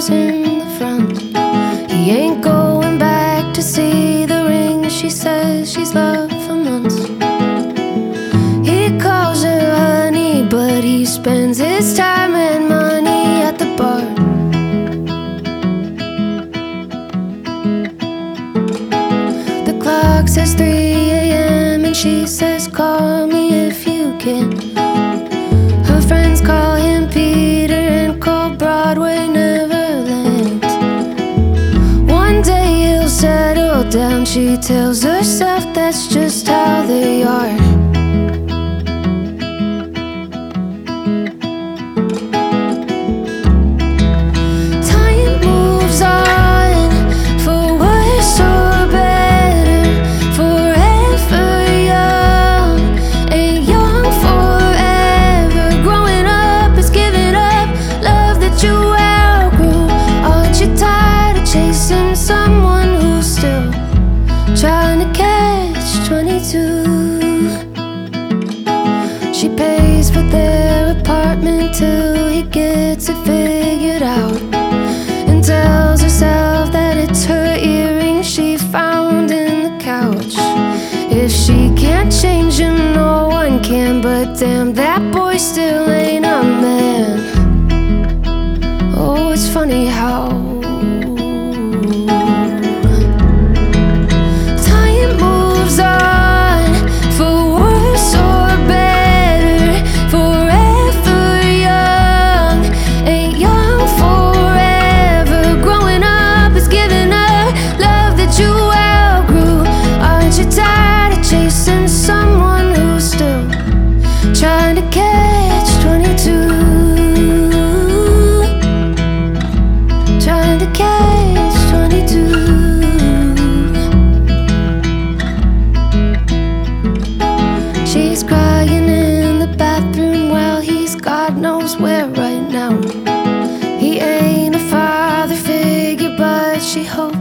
house in the front. He ain't going back to see the ring she says she's loved for months. He calls her honey, but he spends his time and money at the bar. The clock says 3 a.m. and she says call me if you can. Her friends call him Peter and call Broadway Neverland. One day he'll settle down, she tells herself that's just how they are. Trying to catch 22. She pays for their apartment till he gets it figured out, and tells herself that it's her earring she found in the couch. If she can't change him, no one can, but damn, that boy still ain't a man. Oh, it's funny how trying to catch 22, trying to catch 22. She's crying in the bathroom while he's God knows where right now. He ain't a father figure, but she hopes